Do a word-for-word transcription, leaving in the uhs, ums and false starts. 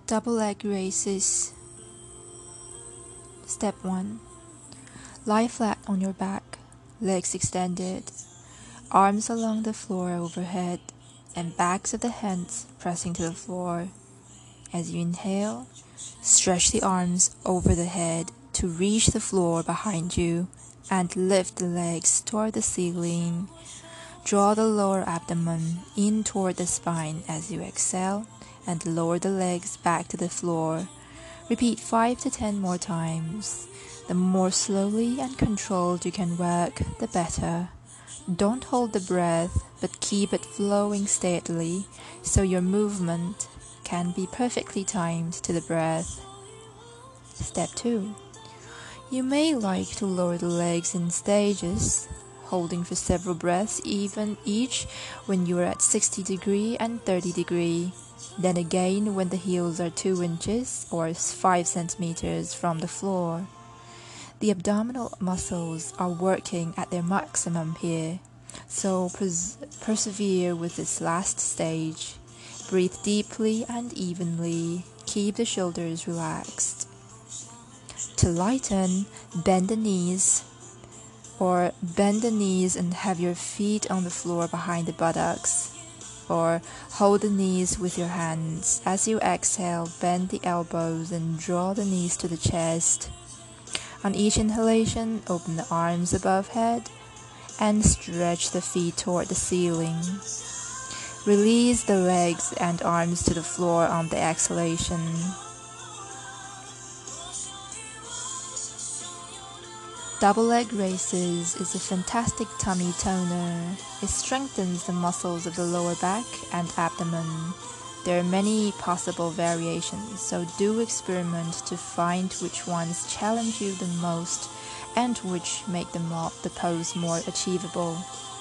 Double leg raises. Step one. Lie flat on your back, legs extended, arms along the floor overhead, and backs of the hands pressing to the floor. As you inhale, stretch the arms over the head to reach the floor behind you and lift the legs toward the ceiling. Draw the lower abdomen in toward the spine as you exhale and lower the legs back to the floor. Repeat five to ten more times. The more slowly and controlled you can work, the better. Don't hold the breath, but keep it flowing steadily so your movement can be perfectly timed to the breath. Step two. You may like to lower the legs in stages, holding for several breaths even each when you are at sixty degree and thirty degree. Then again when the heels are two inches or five centimeters from the floor. The abdominal muscles are working at their maximum here, so pers- persevere with this last stage. Breathe deeply and evenly. Keep the shoulders relaxed. To lighten, bend the knees, or bend the knees and have your feet on the floor behind the buttocks, or hold the knees with your hands. As you exhale, bend the elbows and draw the knees to the chest. On each inhalation, open the arms above head and stretch the feet toward the ceiling. Release the legs and arms to the floor on the exhalation. Double leg raises is a fantastic tummy toner. It strengthens the muscles of the lower back and abdomen. There are many possible variations, so do experiment to find which ones challenge you the most and which make the, mo- the pose more achievable.